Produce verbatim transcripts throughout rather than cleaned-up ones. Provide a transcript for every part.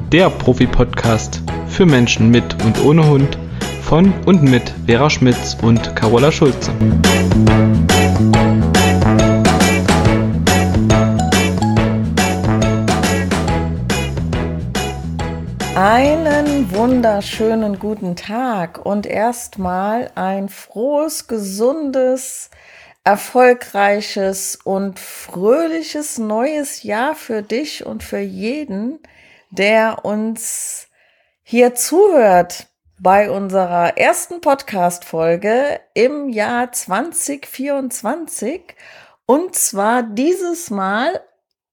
der Profi-Podcast für Menschen mit und ohne Hund von und mit Vera Schmitz und Carola Schulze. Einen wunderschönen guten Tag und erstmal ein frohes, gesundes, erfolgreiches und fröhliches neues Jahr für dich und für jeden, der uns hier zuhört bei unserer ersten Podcast-Folge im Jahr zwanzig vierundzwanzig und zwar dieses Mal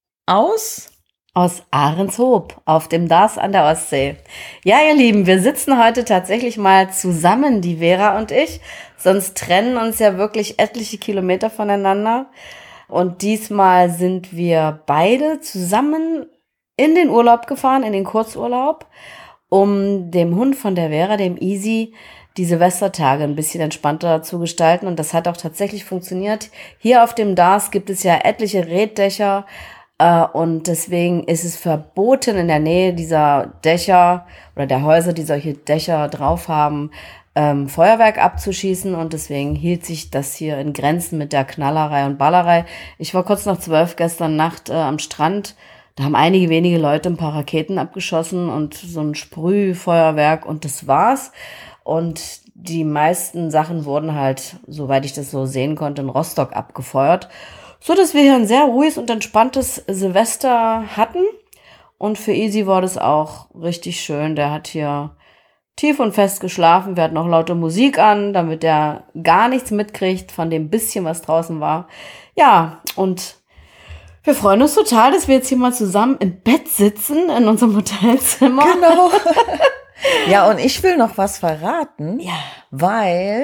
aus Aus Ahrenshoop auf dem D A S an der Ostsee. Ja, ihr Lieben, wir sitzen heute tatsächlich mal zusammen, die Vera und ich. Sonst trennen uns ja wirklich etliche Kilometer voneinander. Und diesmal sind wir beide zusammen in den Urlaub gefahren, in den Kurzurlaub, um dem Hund von der Vera, dem Easy, die Silvestertage ein bisschen entspannter zu gestalten. Und das hat auch tatsächlich funktioniert. Hier auf dem D A S gibt es ja etliche Reetdächer. Und deswegen ist es verboten, in der Nähe dieser Dächer oder der Häuser, die solche Dächer drauf haben, ähm, Feuerwerk abzuschießen. Und deswegen hielt sich das hier in Grenzen mit der Knallerei und Ballerei. Ich war kurz nach zwölf gestern Nacht äh, am Strand. Da haben einige wenige Leute ein paar Raketen abgeschossen und so ein Sprühfeuerwerk und das war's. Und die meisten Sachen wurden halt, soweit ich das so sehen konnte, in Rostock abgefeuert. So, dass wir hier ein sehr ruhiges und entspanntes Silvester hatten. Und für Easy war das auch richtig schön. Der hat hier tief und fest geschlafen. Wir hatten auch laute Musik an, damit er gar nichts mitkriegt von dem bisschen, was draußen war. Ja, und wir freuen uns total, dass wir jetzt hier mal zusammen im Bett sitzen in unserem Hotelzimmer. Genau. Ja, und ich will noch was verraten, Ja. weil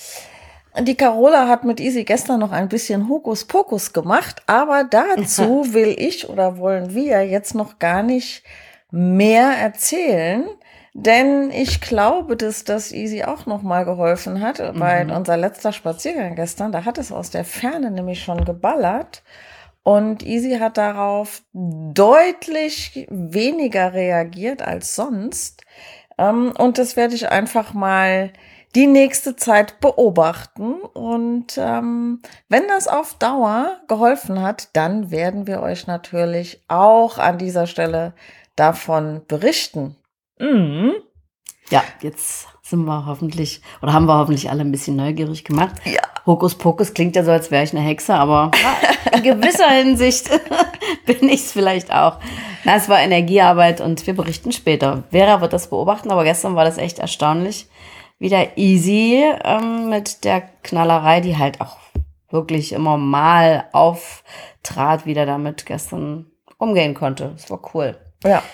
die Carola hat mit Easy gestern noch ein bisschen Hokuspokus gemacht, aber dazu will ich oder wollen wir jetzt noch gar nicht mehr erzählen, denn ich glaube, dass das Easy auch noch mal geholfen hat, mhm. bei unser letzter Spaziergang gestern, da hat es aus der Ferne nämlich schon geballert und Easy hat darauf deutlich weniger reagiert als sonst und das werde ich einfach mal die nächste Zeit beobachten und ähm, wenn das auf Dauer geholfen hat, dann werden wir euch natürlich auch an dieser Stelle davon berichten. Mhm. Ja, jetzt sind wir hoffentlich, oder haben wir hoffentlich alle ein bisschen neugierig gemacht. Ja. Hokuspokus klingt ja so, als wäre ich eine Hexe, aber in gewisser Hinsicht bin ich es vielleicht auch. Na, es war Energiearbeit und wir berichten später. Vera wird das beobachten, aber gestern war das echt erstaunlich, wie der Easy ähm, mit der Knallerei, die halt auch wirklich immer mal auftrat, wie der damit gestern umgehen konnte. Das war cool. Ja.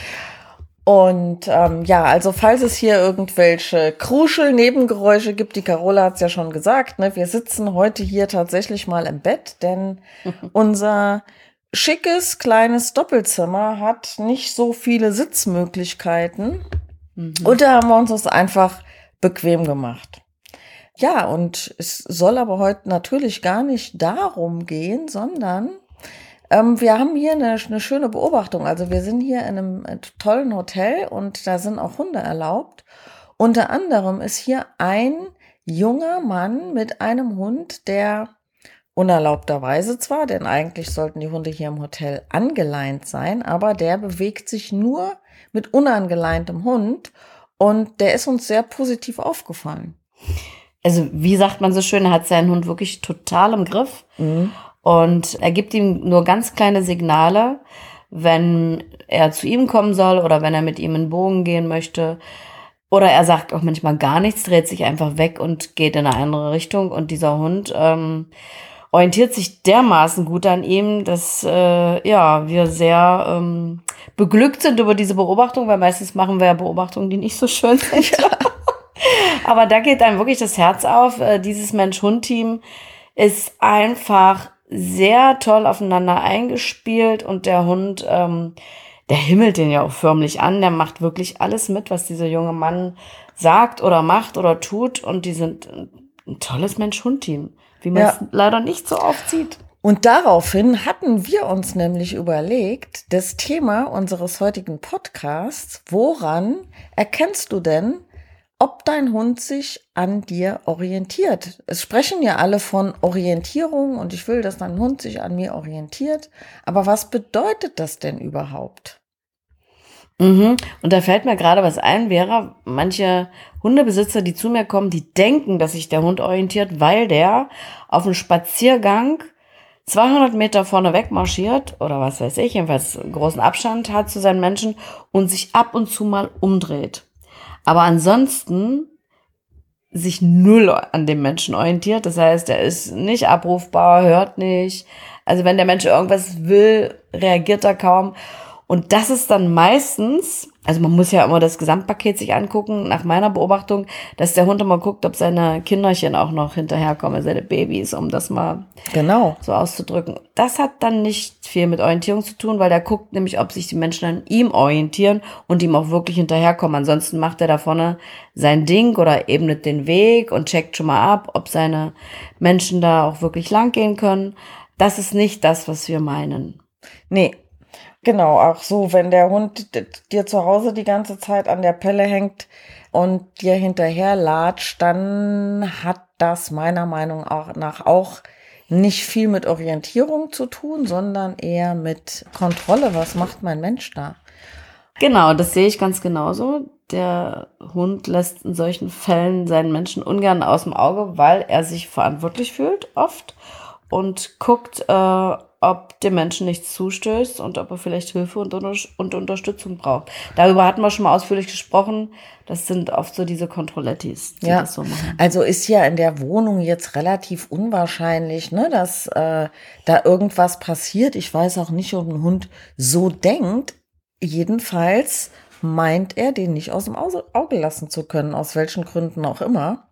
Und ähm, ja, also falls es hier irgendwelche Kruschel-Nebengeräusche gibt, die Carola hat es ja schon gesagt, ne, wir sitzen heute hier tatsächlich mal im Bett, denn unser schickes, kleines Doppelzimmer hat nicht so viele Sitzmöglichkeiten. Mhm. Und da haben wir uns das einfach bequem gemacht. Ja, und es soll aber heute natürlich gar nicht darum gehen, sondern ähm, wir haben hier eine, eine schöne Beobachtung. Also wir sind hier in einem tollen Hotel und da sind auch Hunde erlaubt. Unter anderem ist hier ein junger Mann mit einem Hund, der unerlaubterweise zwar, denn eigentlich sollten die Hunde hier im Hotel angeleint sein, aber der bewegt sich nur mit unangeleintem Hund. Und der ist uns sehr positiv aufgefallen. Also wie sagt man so schön, er hat seinen Hund wirklich total im Griff. Mhm. Und er gibt ihm nur ganz kleine Signale, wenn er zu ihm kommen soll oder wenn er mit ihm in den Bogen gehen möchte. Oder er sagt auch manchmal gar nichts, dreht sich einfach weg und geht in eine andere Richtung. Und dieser Hund ähm, orientiert sich dermaßen gut an ihm, dass äh, ja wir sehr ähm, beglückt sind über diese Beobachtung, weil meistens machen wir ja Beobachtungen, die nicht so schön sind. Ja. Aber da geht einem wirklich das Herz auf. Äh, dieses Mensch-Hund-Team ist einfach sehr toll aufeinander eingespielt und der Hund, ähm, der himmelt den ja auch förmlich an. Der macht wirklich alles mit, was dieser junge Mann sagt oder macht oder tut und die sind ein tolles Mensch-Hund-Team, wie man es ja leider nicht so oft sieht. Und daraufhin hatten wir uns nämlich überlegt, das Thema unseres heutigen Podcasts, woran erkennst du denn, ob dein Hund sich an dir orientiert? Es sprechen ja alle von Orientierung und ich will, dass dein Hund sich an mir orientiert. Aber was bedeutet das denn überhaupt? Mhm. Und da fällt mir gerade was ein, Vera, manche Hundebesitzer, die zu mir kommen, die denken, dass sich der Hund orientiert, weil der auf einem Spaziergang zweihundert Meter vorne weg marschiert oder was weiß ich, jedenfalls einen großen Abstand hat zu seinen Menschen und sich ab und zu mal umdreht. Aber ansonsten sich null an dem Menschen orientiert. Das heißt, er ist nicht abrufbar, hört nicht. Also wenn der Mensch irgendwas will, reagiert er kaum. Und das ist dann meistens, also man muss ja immer das Gesamtpaket sich angucken, nach meiner Beobachtung, dass der Hund immer guckt, ob seine Kinderchen auch noch hinterherkommen, seine Babys, um das mal genau so auszudrücken. Das hat dann nicht viel mit Orientierung zu tun, weil der guckt nämlich, ob sich die Menschen an ihm orientieren und ihm auch wirklich hinterherkommen. Ansonsten macht er da vorne sein Ding oder ebnet den Weg und checkt schon mal ab, ob seine Menschen da auch wirklich lang gehen können. Das ist nicht das, was wir meinen. Nee. Genau, auch so, wenn der Hund dir zu Hause die ganze Zeit an der Pelle hängt und dir hinterher latscht, dann hat das meiner Meinung nach auch nicht viel mit Orientierung zu tun, sondern eher mit Kontrolle. Was macht mein Mensch da? Genau, das sehe ich ganz genauso. Der Hund lässt in solchen Fällen seinen Menschen ungern aus dem Auge, weil er sich verantwortlich fühlt, oft, und guckt, äh, ob dem Menschen nichts zustößt und ob er vielleicht Hilfe und, Unter- und Unterstützung braucht. Darüber hatten wir schon mal ausführlich gesprochen. Das sind oft so diese Kontrollettis, die Ja, das so machen. also ist ja in der Wohnung jetzt relativ unwahrscheinlich, ne, dass äh, da irgendwas passiert. Ich weiß auch nicht, ob ein Hund so denkt. Jedenfalls meint er, den nicht aus dem Au- Auge lassen zu können, aus welchen Gründen auch immer.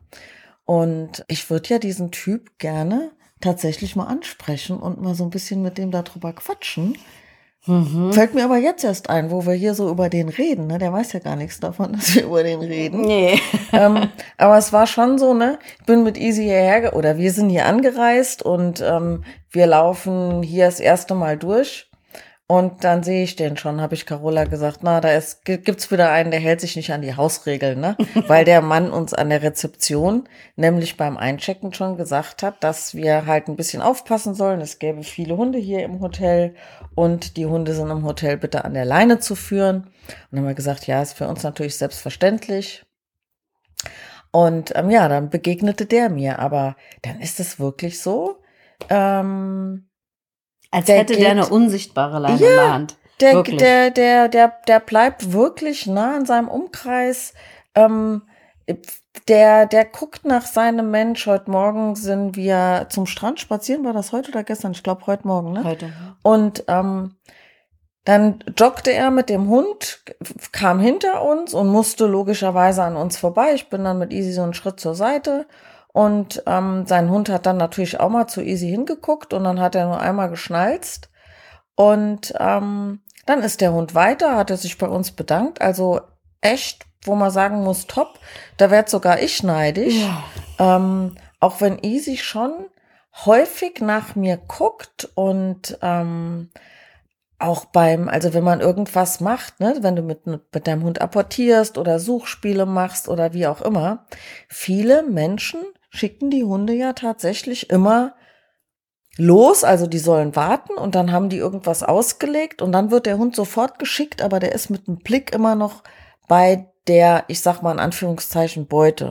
Und ich würde ja diesen Typ gerne tatsächlich mal ansprechen und mal so ein bisschen mit dem darüber quatschen. Mhm. Fällt mir aber jetzt erst ein, wo wir hier so über den reden, ne? Der weiß ja gar nichts davon, dass wir über den reden. Nee. ähm, aber es war schon so, ne? Ich bin mit Easy hierher, ge- oder wir sind hier angereist und ähm, wir laufen hier das erste Mal durch. Und dann sehe ich den schon, habe ich Carola gesagt, na, da ist, gi- gibt's wieder einen, der hält sich nicht an die Hausregeln, ne? Weil der Mann uns an der Rezeption, nämlich beim Einchecken schon gesagt hat, dass wir halt ein bisschen aufpassen sollen. Es gäbe viele Hunde hier im Hotel und die Hunde sind im Hotel bitte an der Leine zu führen. Und dann haben wir gesagt, ja, ist für uns natürlich selbstverständlich. Und ähm, ja, dann begegnete der mir, aber dann ist es wirklich so, ähm, Als Der hätte der geht- eine unsichtbare Leine Ja, in der Hand. Der, Wirklich. der, der, der, der bleibt wirklich nah an seinem Umkreis. Ähm, der, der guckt nach seinem Mensch. Heute Morgen sind wir zum Strand spazieren. War das heute oder gestern? Ich glaube, heute Morgen, ne? Heute. Und ähm, dann joggte er mit dem Hund, kam hinter uns und musste logischerweise an uns vorbei. Ich bin dann mit Easy so einen Schritt zur Seite. Und ähm, sein Hund hat dann natürlich auch mal zu Easy hingeguckt und dann hat er nur einmal geschnalzt. Und ähm, dann ist der Hund weiter, hat er sich bei uns bedankt. Also echt, wo man sagen muss, top. Da werd sogar ich neidisch. Ja. Ähm, auch wenn Easy schon häufig nach mir guckt und ähm, auch beim, also wenn man irgendwas macht, ne, wenn du mit, mit deinem Hund apportierst oder Suchspiele machst oder wie auch immer, viele Menschen schicken die Hunde ja tatsächlich immer los, also die sollen warten und dann haben die irgendwas ausgelegt und dann wird der Hund sofort geschickt, aber der ist mit dem Blick immer noch bei der, ich sag mal in Anführungszeichen, Beute.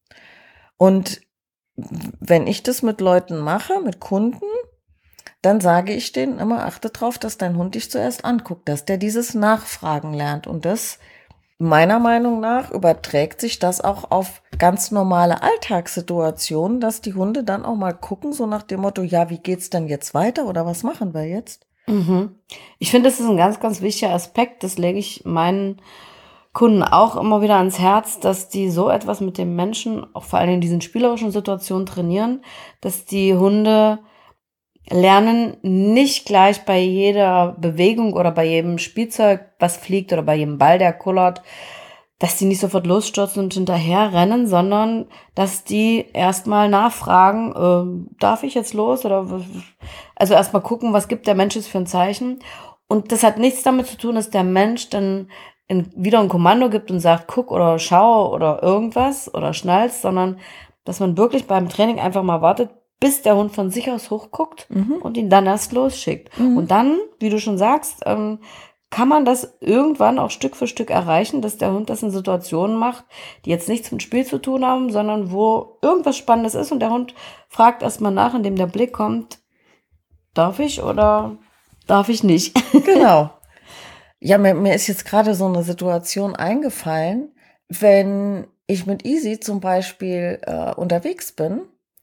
Und wenn ich das mit Leuten mache, mit Kunden, dann sage ich denen immer, achte drauf, dass dein Hund dich zuerst anguckt, dass der dieses Nachfragen lernt und das meiner Meinung nach überträgt sich das auch auf ganz normale Alltagssituationen, dass die Hunde dann auch mal gucken, so nach dem Motto, ja, wie geht's denn jetzt weiter oder was machen wir jetzt? Mhm. Ich finde, das ist ein ganz, ganz wichtiger Aspekt. Das lege ich meinen Kunden auch immer wieder ans Herz, dass die so etwas mit dem Menschen, auch vor allem in diesen spielerischen Situationen trainieren, dass die Hunde lernen, nicht gleich bei jeder Bewegung oder bei jedem Spielzeug, was fliegt oder bei jedem Ball, der kullert, dass die nicht sofort losstürzen und hinterher rennen, sondern dass die erstmal nachfragen, äh, darf ich jetzt los? Oder also erstmal gucken, was gibt der Mensch jetzt für ein Zeichen. Und das hat nichts damit zu tun, dass der Mensch dann in, wieder ein Kommando gibt und sagt, guck oder schau oder irgendwas oder schnallst, sondern dass man wirklich beim Training einfach mal wartet, bis der Hund von sich aus hochguckt mhm. und ihn dann erst losschickt. Mhm. Und dann, wie du schon sagst, ähm, kann man das irgendwann auch Stück für Stück erreichen, dass der Hund das in Situationen macht, die jetzt nichts mit Spiel zu tun haben, sondern wo irgendwas Spannendes ist und der Hund fragt erstmal nach, indem der Blick kommt, darf ich oder darf ich nicht? Genau. Ja, mir, mir ist jetzt gerade so eine Situation eingefallen, wenn ich mit Easy zum Beispiel äh, unterwegs bin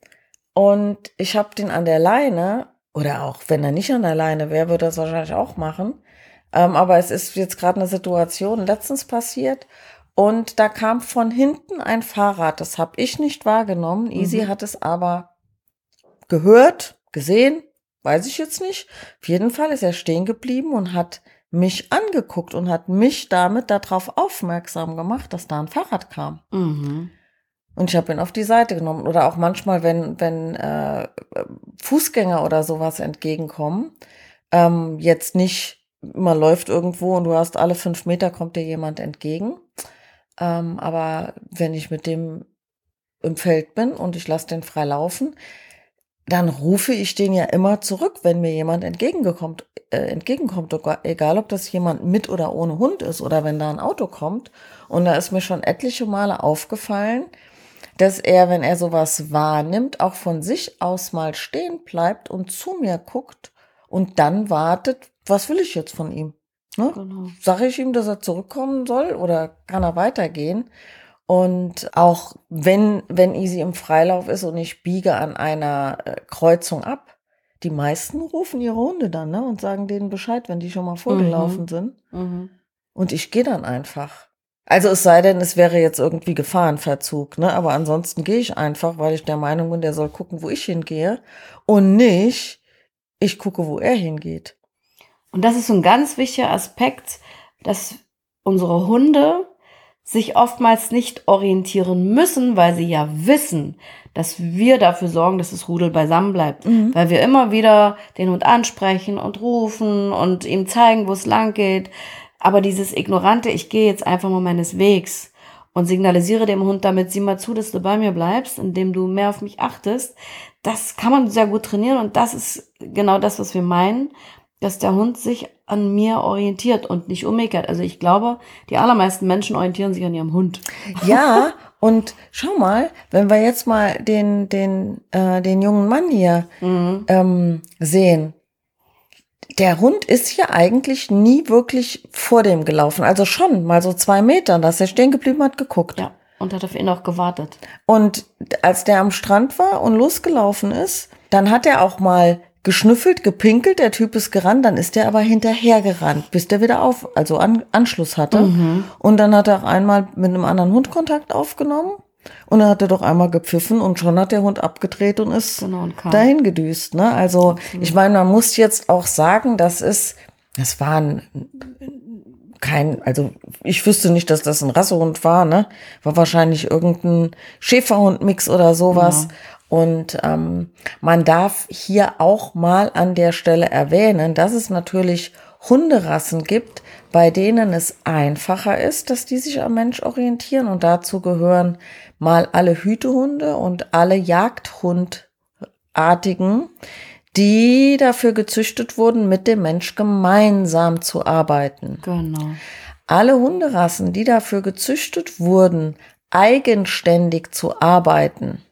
und ich habe den an der Leine, oder auch wenn er nicht an der Leine wäre, würde er das wahrscheinlich auch machen. Ähm, aber es ist jetzt gerade eine Situation letztens passiert und da kam von hinten ein Fahrrad. Das habe ich nicht wahrgenommen. Easy mhm. hat es aber gehört, gesehen, weiß ich jetzt nicht. Auf jeden Fall ist er stehen geblieben und hat mich angeguckt und hat mich damit darauf aufmerksam gemacht, dass da ein Fahrrad kam. Mhm. Und ich habe ihn auf die Seite genommen. Oder auch manchmal, wenn, wenn äh, Fußgänger oder sowas entgegenkommen, ähm, jetzt nicht, man läuft irgendwo und du hast alle fünf Meter kommt dir jemand entgegen. Ähm, aber wenn ich mit dem im Feld bin und ich lasse den frei laufen, dann rufe ich den ja immer zurück, wenn mir jemand entgegenkommt, äh, entgegenkommt, egal ob das jemand mit oder ohne Hund ist oder wenn da ein Auto kommt. Und da ist mir schon etliche Male aufgefallen, dass er, wenn er sowas wahrnimmt, auch von sich aus mal stehen bleibt und zu mir guckt und dann wartet, was will ich jetzt von ihm? Ne? Genau. Sage ich ihm, dass er zurückkommen soll oder kann er weitergehen? Und auch wenn, wenn Easy im Freilauf ist und ich biege an einer äh, Kreuzung ab, die meisten rufen ihre Hunde dann, ne, und sagen denen Bescheid, wenn die schon mal vorgelaufen mhm. sind. Mhm. Und ich gehe dann einfach. Also es sei denn, es wäre jetzt irgendwie Gefahrenverzug, ne, aber ansonsten gehe ich einfach, weil ich der Meinung bin, der soll gucken, wo ich hingehe und nicht, ich gucke, wo er hingeht. Und das ist so ein ganz wichtiger Aspekt, dass unsere Hunde sich oftmals nicht orientieren müssen, weil sie ja wissen, dass wir dafür sorgen, dass das Rudel beisammen bleibt. Mhm. Weil wir immer wieder den Hund ansprechen und rufen und ihm zeigen, wo es lang geht. Aber dieses ignorante, ich gehe jetzt einfach mal meines Wegs und signalisiere dem Hund damit, sieh mal zu, dass du bei mir bleibst, indem du mehr auf mich achtest, das kann man sehr gut trainieren und das ist genau das, was wir meinen, dass der Hund sich an mir orientiert und nicht umgekehrt. Also ich glaube, die allermeisten Menschen orientieren sich an ihrem Hund. Ja, und schau mal, wenn wir jetzt mal den den äh, den jungen Mann hier mhm. ähm, sehen, der Hund ist hier eigentlich nie wirklich vor dem gelaufen. Also schon mal so zwei Meter, dass er stehen geblieben hat, geguckt. Ja, und hat auf ihn auch gewartet. Und als der am Strand war und losgelaufen ist, dann hat er auch mal geschnüffelt, gepinkelt, der Typ ist gerannt, dann ist der aber hinterher gerannt, bis der wieder auf, also an, Anschluss hatte. Mhm. Und dann hat er auch einmal mit einem anderen Hund Kontakt aufgenommen und dann hat er doch einmal gepfiffen und schon hat der Hund abgedreht und ist genau, und dahin gedüst. Ne? Also Absolut. Ich meine, man muss jetzt auch sagen, das ist, das war ein, kein, also ich wüsste nicht, dass das ein Rassehund war, ne? War wahrscheinlich irgendein Schäferhund-Mix oder sowas. Ja. Und ähm, man darf hier auch mal an der Stelle erwähnen, dass es natürlich Hunderassen gibt, bei denen es einfacher ist, dass die sich am Mensch orientieren. Und dazu gehören mal alle Hütehunde und alle Jagdhundartigen, die dafür gezüchtet wurden, mit dem Mensch gemeinsam zu arbeiten. Genau. Alle Hunderassen, die dafür gezüchtet wurden, eigenständig zu arbeiten,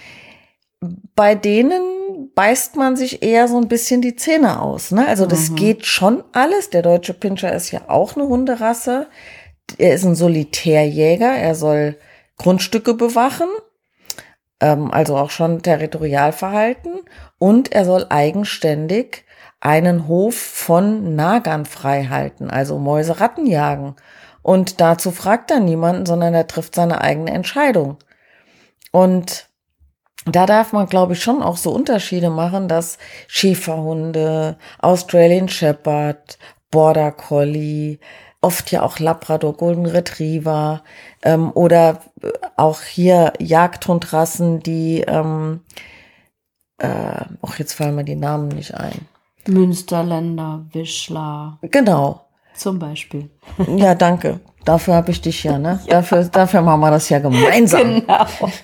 bei denen beißt man sich eher so ein bisschen die Zähne aus. Ne? Also das mhm. geht schon alles. Der deutsche Pinscher ist ja auch eine Hunderasse. Er ist ein Solitärjäger. Er soll Grundstücke bewachen, ähm, also auch schon Territorialverhalten. Und er soll eigenständig einen Hof von Nagern frei halten, also Mäuse, Ratten jagen. Und dazu fragt er niemanden, sondern er trifft seine eigene Entscheidung. Und da darf man, glaube ich, schon auch so Unterschiede machen, dass Schäferhunde, Australian Shepherd, Border Collie, oft ja auch Labrador, Golden Retriever ähm, oder auch hier Jagdhundrassen, die, ähm, äh, ach, jetzt fallen mir die Namen nicht ein. Münsterländer, Wischler. Genau. Zum Beispiel. Ja, danke. Dafür habe ich dich ja, ne? Ja. Dafür, dafür machen wir das ja gemeinsam. Genau.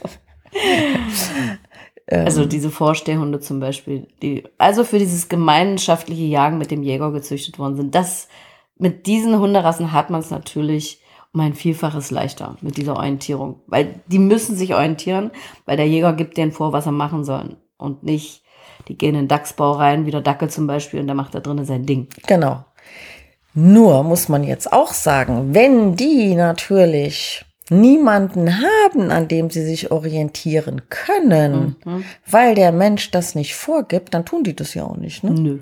Also diese Vorstehhunde zum Beispiel, die also für dieses gemeinschaftliche Jagen mit dem Jäger gezüchtet worden sind. Das, mit diesen Hunderassen hat man es natürlich um ein Vielfaches leichter mit dieser Orientierung. Weil die müssen sich orientieren, weil der Jäger gibt denen vor, was er machen sollen. Und nicht, die gehen in den Dachsbau rein, wie der Dackel zum Beispiel, und der macht da drinnen sein Ding. Genau. Nur muss man jetzt auch sagen, wenn die natürlich niemanden haben, an dem sie sich orientieren können, mhm. weil der Mensch das nicht vorgibt, dann tun die das ja auch nicht. Ne? Nö.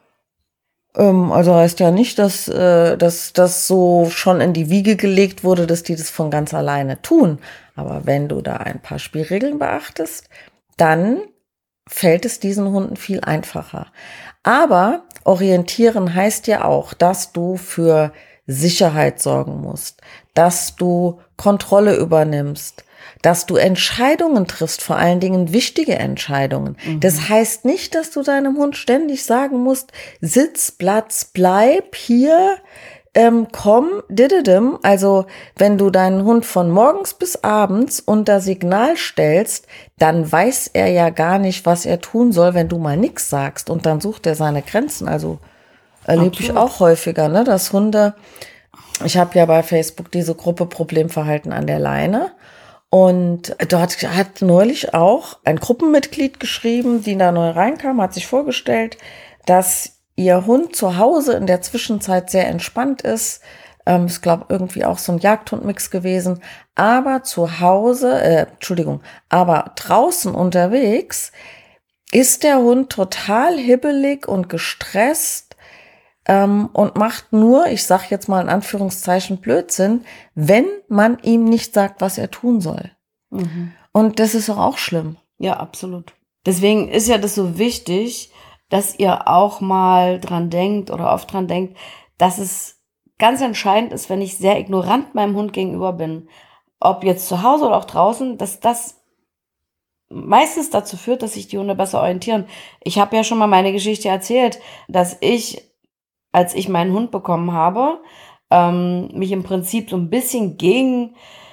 Ähm, also heißt ja nicht, dass äh, dass das so schon in die Wiege gelegt wurde, dass die das von ganz alleine tun. Aber wenn du da ein paar Spielregeln beachtest, dann fällt es diesen Hunden viel einfacher. Aber orientieren heißt ja auch, dass du für Sicherheit sorgen musst, dass du Kontrolle übernimmst, dass du Entscheidungen triffst, vor allen Dingen wichtige Entscheidungen. Mhm. Das heißt nicht, dass du deinem Hund ständig sagen musst, Sitz, Platz, bleib hier, ähm, komm, dididim. Also wenn du deinen Hund von morgens bis abends unter Signal stellst, dann weiß er ja gar nicht, was er tun soll, wenn du mal nix sagst. Und dann sucht er seine Grenzen. Also erlebe ich auch häufiger, ne, dass Hunde, ich habe ja bei Facebook diese Gruppe Problemverhalten an der Leine. Und dort hat neulich auch ein Gruppenmitglied geschrieben, die da neu reinkam, hat sich vorgestellt, dass ihr Hund zu Hause in der Zwischenzeit sehr entspannt ist. Ähm, ich glaube, irgendwie auch so ein Jagdhundmix gewesen. Aber zu Hause, äh, Entschuldigung, aber draußen unterwegs ist der Hund total hibbelig und gestresst ähm, und macht nur, ich sage jetzt mal in Anführungszeichen Blödsinn, wenn man ihm nicht sagt, was er tun soll. Mhm. Und das ist doch auch schlimm. Ja, absolut. Deswegen ist ja das so wichtig, dass ihr auch mal dran denkt oder oft dran denkt, dass es ganz entscheidend ist, wenn ich sehr ignorant meinem Hund gegenüber bin, ob jetzt zu Hause oder auch draußen, dass das meistens dazu führt, dass sich die Hunde besser orientieren. Ich habe ja schon mal meine Geschichte erzählt, dass ich, als ich meinen Hund bekommen habe, ähm, mich im Prinzip so ein bisschen gegen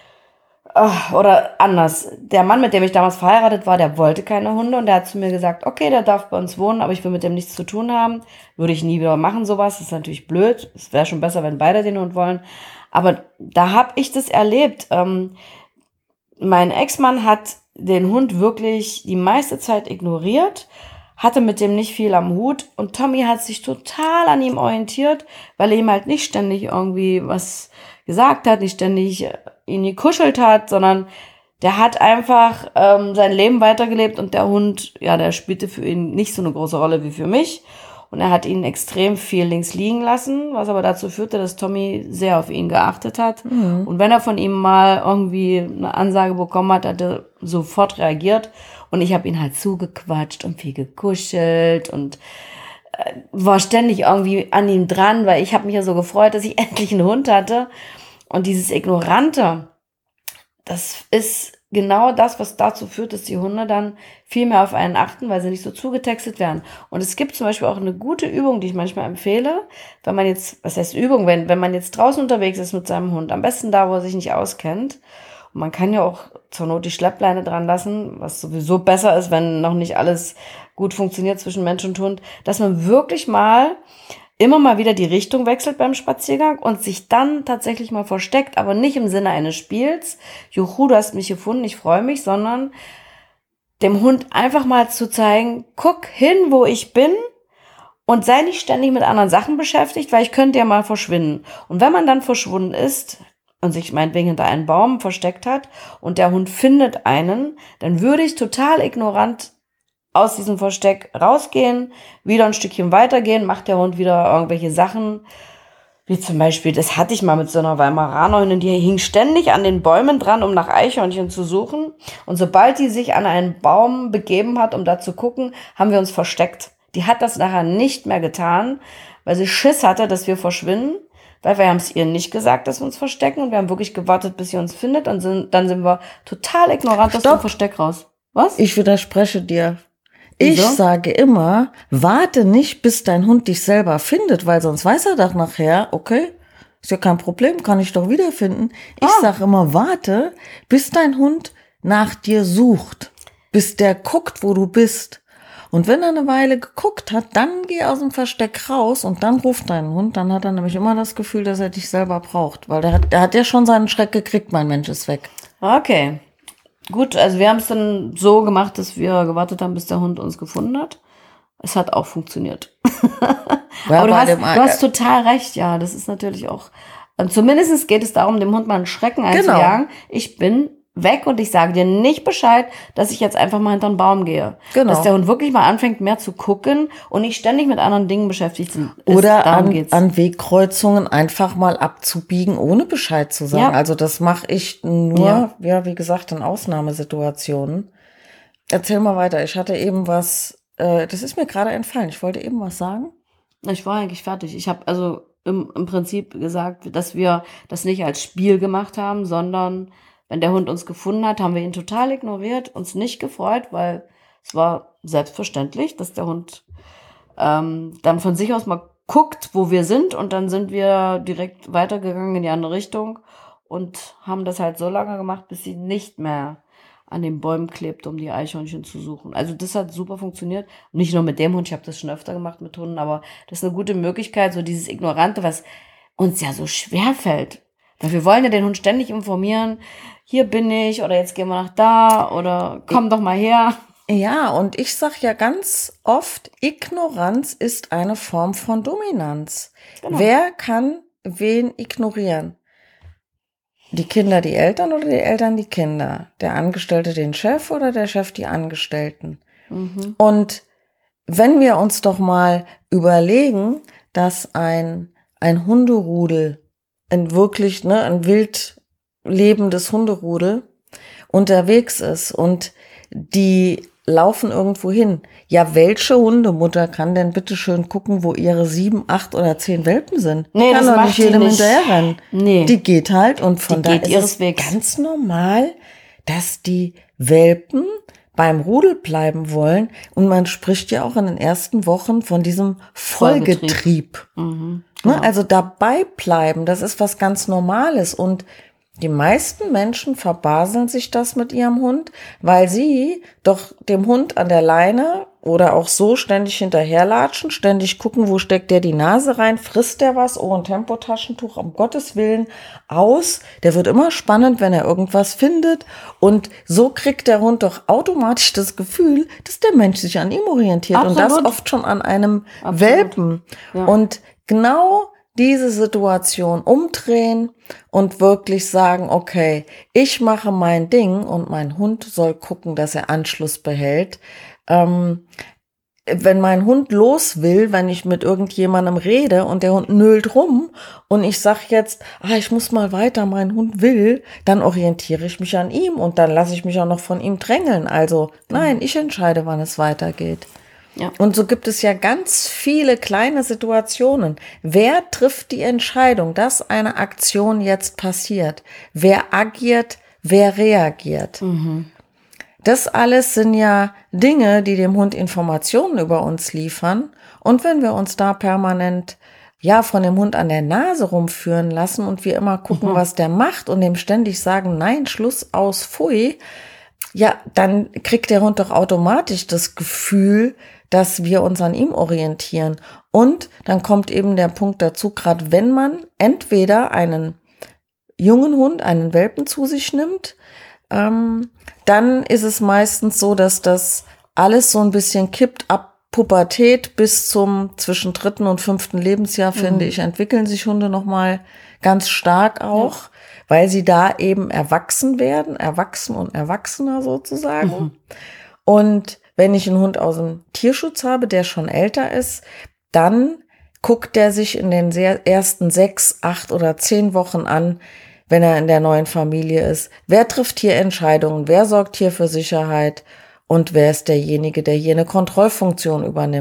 oder anders. Der Mann, mit dem ich damals verheiratet war, der wollte keine Hunde und der hat zu mir gesagt, okay, der darf bei uns wohnen, aber ich will mit dem nichts zu tun haben. Würde ich nie wieder machen, sowas. Das ist natürlich blöd. Es wäre schon besser, wenn beide den Hund wollen. Aber da habe ich das erlebt. Ähm, mein Ex-Mann hat den Hund wirklich die meiste Zeit ignoriert, hatte mit dem nicht viel am Hut und Tommy hat sich total an ihm orientiert, weil er ihm halt nicht ständig irgendwie was gesagt hat, nicht ständig ihn gekuschelt hat, sondern der hat einfach ähm, sein Leben weitergelebt und der Hund, ja, der spielte für ihn nicht so eine große Rolle wie für mich und er hat ihn extrem viel links liegen lassen, was aber dazu führte, dass Tommy sehr auf ihn geachtet hat mhm. und wenn er von ihm mal irgendwie eine Ansage bekommen hat, hat er sofort reagiert und ich habe ihn halt zugequatscht und viel gekuschelt und äh, war ständig irgendwie an ihm dran, weil ich habe mich ja so gefreut, dass ich endlich einen Hund hatte. Und dieses Ignorante, das ist genau das, was dazu führt, dass die Hunde dann viel mehr auf einen achten, weil sie nicht so zugetextet werden. Und es gibt zum Beispiel auch eine gute Übung, die ich manchmal empfehle, wenn man jetzt, was heißt Übung, wenn, wenn man jetzt draußen unterwegs ist mit seinem Hund, am besten da, wo er sich nicht auskennt. Und man kann ja auch zur Not die Schleppleine dran lassen, was sowieso besser ist, wenn noch nicht alles gut funktioniert zwischen Mensch und Hund, dass man wirklich mal immer mal wieder die Richtung wechselt beim Spaziergang und sich dann tatsächlich mal versteckt, aber nicht im Sinne eines Spiels, juhu, du hast mich gefunden, ich freue mich, sondern dem Hund einfach mal zu zeigen, guck hin, wo ich bin und sei nicht ständig mit anderen Sachen beschäftigt, weil ich könnte ja mal verschwinden. Und wenn man dann verschwunden ist und sich meinetwegen hinter einen Baum versteckt hat und der Hund findet einen, dann würde ich total ignorant aus diesem Versteck rausgehen, wieder ein Stückchen weitergehen, macht der Hund wieder irgendwelche Sachen, wie zum Beispiel, das hatte ich mal mit so einer Weimaranerin, die hing ständig an den Bäumen dran, um nach Eichhörnchen zu suchen. Und sobald die sich an einen Baum begeben hat, um da zu gucken, haben wir uns versteckt. Die hat das nachher nicht mehr getan, weil sie Schiss hatte, dass wir verschwinden. weil wir haben es ihr nicht gesagt, dass wir uns verstecken und wir haben wirklich gewartet, bis sie uns findet und sind, dann sind wir total ignorant aus dem Versteck raus. Was? Ich widerspreche dir. Wieso? Ich sage immer, warte nicht, bis dein Hund dich selber findet, weil sonst weiß er doch nachher, okay, ist ja kein Problem, kann ich doch wiederfinden. Ich Ah. sage immer, warte, bis dein Hund nach dir sucht, bis der guckt, wo du bist. Und wenn er eine Weile geguckt hat, dann geh aus dem Versteck raus und dann ruft deinen Hund. Dann hat er nämlich immer das Gefühl, dass er dich selber braucht. Weil der hat, der hat ja schon seinen Schreck gekriegt, mein Mensch ist weg. Okay. Gut, also wir haben es dann so gemacht, dass wir gewartet haben, bis der Hund uns gefunden hat. Es hat auch funktioniert. Ja, Aber du bei hast, dem- du hast total recht, ja. Das ist natürlich auch. ähm, Zumindest geht es darum, dem Hund mal einen Schrecken einzujagen. Ich bin weg und ich sage dir nicht Bescheid, dass ich jetzt einfach mal hinter den Baum gehe. Genau. Dass der Hund wirklich mal anfängt, mehr zu gucken und nicht ständig mit anderen Dingen beschäftigt ist. Oder Darum an, geht's. an Wegkreuzungen einfach mal abzubiegen, ohne Bescheid zu sagen. Ja. Also das mache ich nur, Ja. ja. wie gesagt, in Ausnahmesituationen. Erzähl mal weiter. Ich hatte eben was, äh, das ist mir gerade entfallen. Ich wollte eben was sagen. Ich war eigentlich fertig. Ich habe also im, im Prinzip gesagt, dass wir das nicht als Spiel gemacht haben, sondern wenn der Hund uns gefunden hat, haben wir ihn total ignoriert, uns nicht gefreut, weil es war selbstverständlich, dass der Hund ähm, dann von sich aus mal guckt, wo wir sind und dann sind wir direkt weitergegangen in die andere Richtung und haben das halt so lange gemacht, bis sie nicht mehr an den Bäumen klebt, um die Eichhörnchen zu suchen. Also das hat super funktioniert. Nicht nur mit dem Hund, ich habe das schon öfter gemacht mit Hunden, aber das ist eine gute Möglichkeit, so dieses Ignorante, was uns ja so schwer fällt. Weil wir wollen ja den Hund ständig informieren, hier bin ich oder jetzt gehen wir nach da oder komm doch mal her. Ja, und ich sag ja ganz oft, Ignoranz ist eine Form von Dominanz. Genau. Wer kann wen ignorieren? Die Kinder die Eltern oder die Eltern die Kinder? Der Angestellte den Chef oder der Chef die Angestellten? Mhm. Und wenn wir uns doch mal überlegen, dass ein, ein Hunderudel, ein wirklich, ne, ein wild lebendes Hunderudel unterwegs ist und die laufen irgendwo hin. Ja, welche Hundemutter kann denn bitte schön gucken, wo ihre sieben, acht oder zehn Welpen sind? Nee, kann das doch macht nicht die jedem nicht. hinterherrennen. Nee. Die geht halt und von Die da geht ist ihres es Wegs. ganz normal, dass die Welpen beim Rudel bleiben wollen. Und man spricht ja auch in den ersten Wochen von diesem Folgetrieb. Folgetrieb. Mhm. Ne? Also dabei bleiben, das ist was ganz Normales. Und die meisten Menschen verbaseln sich das mit ihrem Hund, weil sie doch dem Hund an der Leine oder auch so ständig hinterherlatschen, ständig gucken, wo steckt der die Nase rein, frisst der was, oh, ein Tempotaschentuch, um Gottes Willen, aus. Der wird immer spannend, wenn er irgendwas findet. Und so kriegt der Hund doch automatisch das Gefühl, dass der Mensch sich an ihm orientiert. Und das Absolut. oft schon an einem Absolut. Welpen. Ja. Und genau diese Situation umdrehen und wirklich sagen, okay, ich mache mein Ding und mein Hund soll gucken, dass er Anschluss behält. Ähm, wenn mein Hund los will, wenn ich mit irgendjemandem rede und der Hund nölt rum und ich sag jetzt, ah, ich muss mal weiter, mein Hund will, dann orientiere ich mich an ihm und dann lasse ich mich auch noch von ihm drängeln. Also nein, ich entscheide, wann es weitergeht. Ja. Und so gibt es ja ganz viele kleine Situationen. Wer trifft die Entscheidung, dass eine Aktion jetzt passiert? Wer agiert? Wer reagiert? Mhm. Das alles sind ja Dinge, die dem Hund Informationen über uns liefern. Und wenn wir uns da permanent ja von dem Hund an der Nase rumführen lassen und wir immer gucken, Mhm. was der macht und dem ständig sagen, nein, Schluss aus, pfui, ja, dann kriegt der Hund doch automatisch das Gefühl, dass wir uns an ihm orientieren. Und dann kommt eben der Punkt dazu, gerade wenn man entweder einen jungen Hund, einen Welpen zu sich nimmt, ähm, dann ist es meistens so, dass das alles so ein bisschen kippt ab Pubertät bis zum zwischen dritten und fünften Lebensjahr, finde ich, entwickeln sich Hunde nochmal ganz stark auch, ja. weil sie da eben erwachsen werden, erwachsen und erwachsener sozusagen. Mhm. Und wenn ich einen Hund aus dem Tierschutz habe, der schon älter ist, dann guckt der sich in den sehr ersten sechs, acht oder zehn Wochen an, wenn er in der neuen Familie ist. Wer trifft hier Entscheidungen? Wer sorgt hier für Sicherheit? Und wer ist derjenige, der hier eine Kontrollfunktion übernimmt?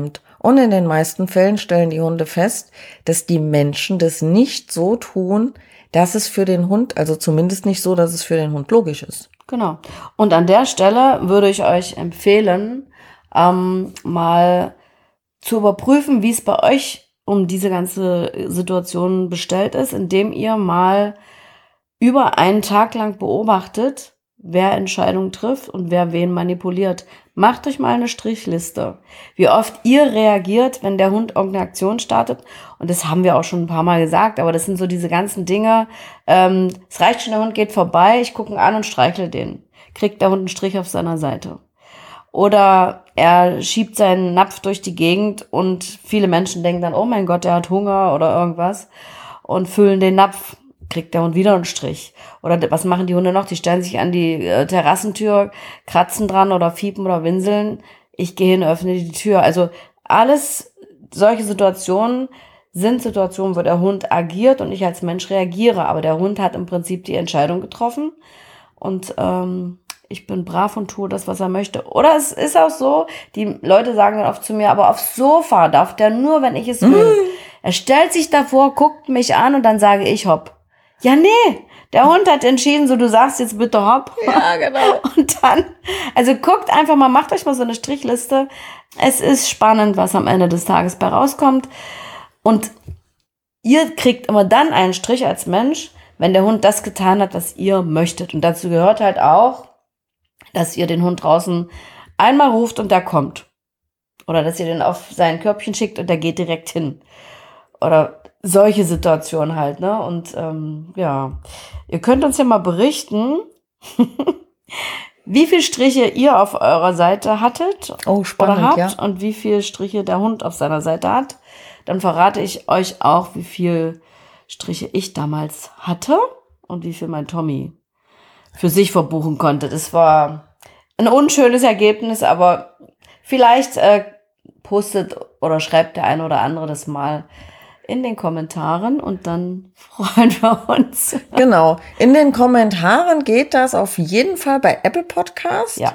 Und in den meisten Fällen stellen die Hunde fest, dass die Menschen das nicht so tun, dass es für den Hund, also zumindest nicht so, dass es für den Hund logisch ist. Genau. Und an der Stelle würde ich euch empfehlen, ähm, mal zu überprüfen, wie es bei euch um diese ganze Situation bestellt ist, indem ihr mal über einen Tag lang beobachtet, wer Entscheidungen trifft und wer wen manipuliert. Macht euch mal eine Strichliste, wie oft ihr reagiert, wenn der Hund irgendeine Aktion startet. Und das haben wir auch schon ein paar Mal gesagt, aber das sind so diese ganzen Dinge. Ähm, es reicht schon, der Hund geht vorbei, ich gucke ihn an und streichle den. Kriegt der Hund einen Strich auf seiner Seite. Oder er schiebt seinen Napf durch die Gegend und viele Menschen denken dann, oh mein Gott, der hat Hunger oder irgendwas und füllen den Napf. Kriegt der Hund wieder einen Strich. Oder was machen die Hunde noch? Die stellen sich an die äh, Terrassentür, kratzen dran oder fiepen oder winseln. Ich gehe hin, öffne die Tür. Also alles solche Situationen sind Situationen, wo der Hund agiert und ich als Mensch reagiere. Aber der Hund hat im Prinzip die Entscheidung getroffen und ähm, ich bin brav und tue das, was er möchte. Oder es ist auch so, die Leute sagen dann oft zu mir, aber aufs Sofa darf der nur, wenn ich es will. Mm. Er stellt sich davor, guckt mich an und dann sage ich hopp. Ja, nee, der Hund hat entschieden, so du sagst jetzt bitte hopp. Ja, genau. Und dann, also guckt einfach mal, macht euch mal so eine Strichliste. Es ist spannend, was am Ende des Tages bei rauskommt. Und ihr kriegt immer dann einen Strich als Mensch, wenn der Hund das getan hat, was ihr möchtet. Und dazu gehört halt auch, dass ihr den Hund draußen einmal ruft und der kommt. Oder dass ihr den auf sein Körbchen schickt und der geht direkt hin. Oder solche Situationen halt, ne? Und ähm, ja, ihr könnt uns ja mal berichten, wie viele Striche ihr auf eurer Seite hattet oh, spannend, oder habt ja. und wie viele Striche der Hund auf seiner Seite hat. Dann verrate ich euch auch, wie viele Striche ich damals hatte und wie viel mein Tommy für sich verbuchen konnte. Das war ein unschönes Ergebnis, aber vielleicht äh, postet oder schreibt der eine oder andere das mal in den Kommentaren und dann freuen wir uns. Genau. In den Kommentaren geht das auf jeden Fall bei Apple Podcast. Ja.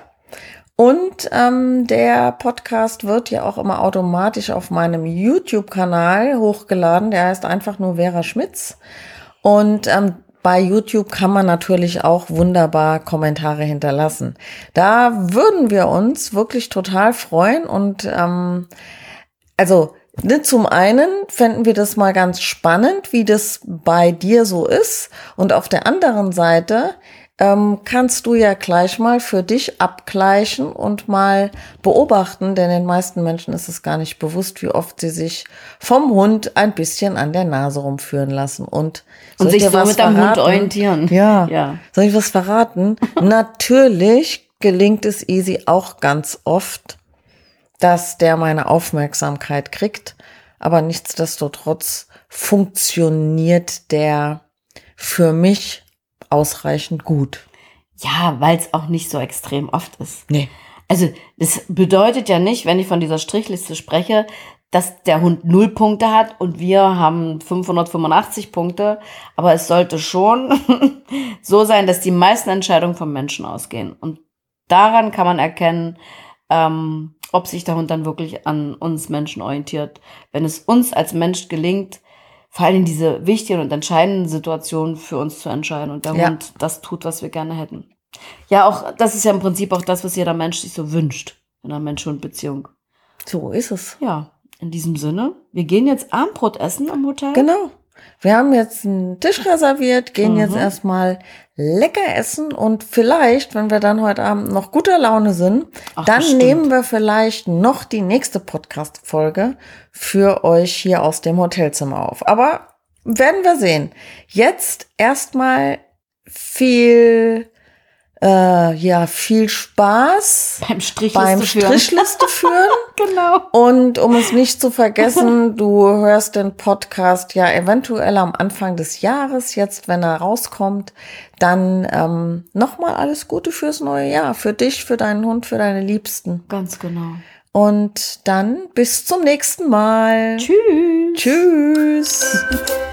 Und ähm, der Podcast wird ja auch immer automatisch auf meinem YouTube-Kanal hochgeladen. Der heißt einfach nur Vera Schmitz. Und ähm, bei YouTube kann man natürlich auch wunderbar Kommentare hinterlassen. Da würden wir uns wirklich total freuen. Und ähm, also Ne, zum einen fänden wir das mal ganz spannend, wie das bei dir so ist. Und auf der anderen Seite ähm, kannst du ja gleich mal für dich abgleichen und mal beobachten, denn den meisten Menschen ist es gar nicht bewusst, wie oft sie sich vom Hund ein bisschen an der Nase rumführen lassen. Und, und sich so mit dem Hund orientieren. Ja, ja. Soll ich was verraten? Natürlich gelingt es Easy auch ganz oft, dass der meine Aufmerksamkeit kriegt, aber nichtsdestotrotz funktioniert der für mich ausreichend gut. Ja, weil es auch nicht so extrem oft ist. Nee. Also das bedeutet ja nicht, wenn ich von dieser Strichliste spreche, dass der Hund null Punkte hat und wir haben fünfhundertfünfundachtzig Punkte, aber es sollte schon so sein, dass die meisten Entscheidungen vom Menschen ausgehen. Und daran kann man erkennen, ähm, ob sich der Hund dann wirklich an uns Menschen orientiert. Wenn es uns als Mensch gelingt, vor allem diese wichtigen und entscheidenden Situationen für uns zu entscheiden und der ja. Hund das tut, was wir gerne hätten. Ja, auch das ist ja im Prinzip auch das, was jeder Mensch sich so wünscht in einer Mensch-Hund-Beziehung. So ist es. Ja, in diesem Sinne, wir gehen jetzt Abendbrot essen im Hotel. Genau. Wir haben jetzt einen Tisch reserviert, gehen mhm. jetzt erstmal lecker essen und vielleicht, wenn wir dann heute Abend noch guter Laune sind, Ach, dann bestimmt. nehmen wir vielleicht noch die nächste Podcast-Folge für euch hier aus dem Hotelzimmer auf. Aber werden wir sehen. Jetzt erstmal viel Äh, ja, viel Spaß beim Strichliste beim führen. Strichliste führen. Genau. Und um es nicht zu vergessen, du hörst den Podcast ja eventuell am Anfang des Jahres, jetzt wenn er rauskommt, dann ähm, nochmal alles Gute fürs neue Jahr, für dich, für deinen Hund, für deine Liebsten. Ganz genau. Und dann bis zum nächsten Mal. Tschüss. Tschüss.